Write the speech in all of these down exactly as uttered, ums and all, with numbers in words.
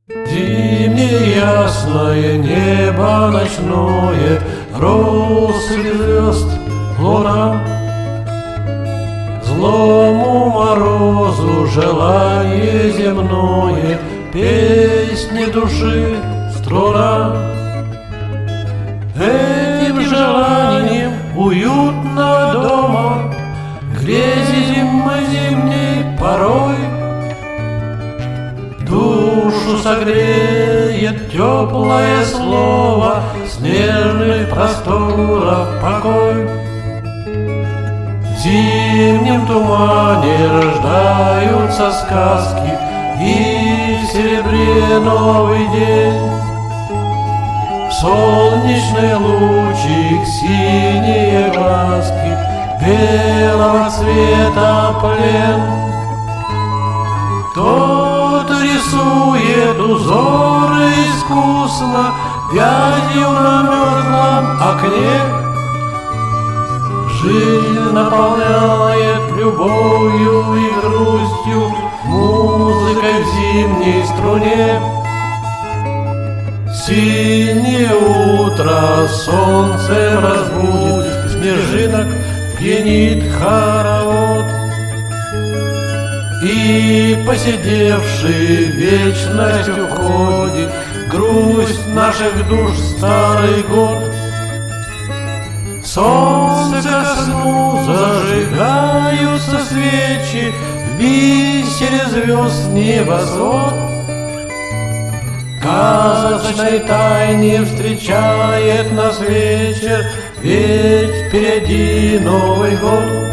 Зимнее ясное небо ночное, россыпь звезд, луна. Злому морозу желание земное, песни души струна. Этим желанием уютного дома, грези зимы зимней порой, душу согреет теплое слово снежных просторов покой. В зимнем тумане рождаются сказки, и в серебре новый день. В солнечный лучик синие глазки, белого цвета плен. Кто-то рисует узоры искусно вязью на мерзлом окне. Жизнь наполняет любовью и грустью, музыкой в зимней струне. Синее утро солнце разбудит, снежинок пьянит хоровод. И посидевший вечность уходит, грусть наших душ старый год. Солнце ко сну зажигаются свечи, в бисере звезд небосвод. Казочной тайне встречает нас вечер, ведь впереди Новый год.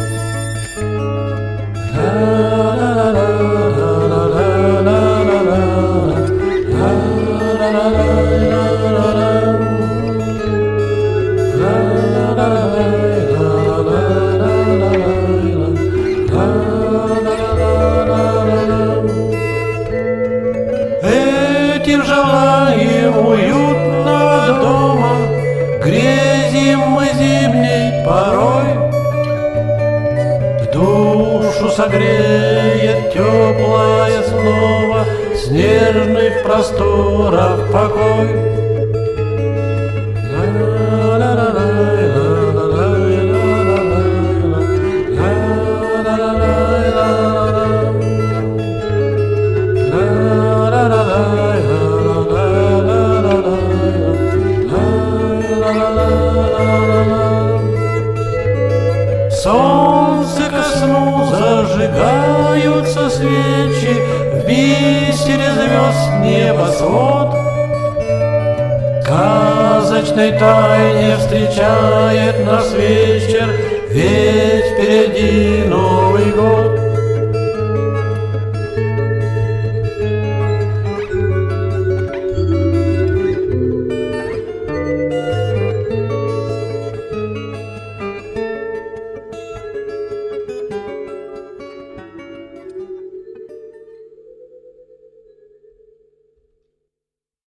Этим желанием уютного дома, грези мы зимней порой, душу согреет теплое слово снежных просторов покой. Солнце ко сну зажигаются свечи, в бисере звезд небосвод. Казочной тайне встречает нас вечер, ведь впереди ночь.